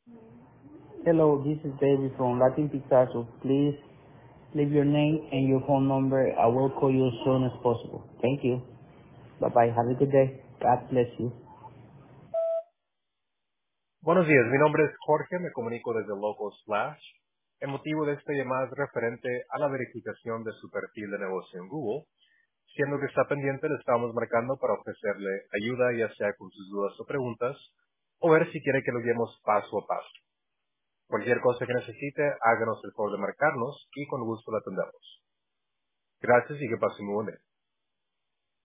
Hello, this is David from Latin Picasso. Please leave your name and your phone number. I will call you as soon as possible. Thank you. Bye-bye. Have a good day. God bless you. Buenos días, mi nombre es Jorge, me comunico desde Local Slash. El motivo de esta llamada es referente a la verificación de su perfil de negocio en Google. Siendo que está pendiente, le estamos marcando para ofrecerle ayuda, ya sea con sus dudas o preguntas, o ver si quiere que lo guiemos paso a paso. Cualquier cosa que necesite, háganos el favor de marcarnos y con gusto la atendemos. Gracias y que pase muy buen día.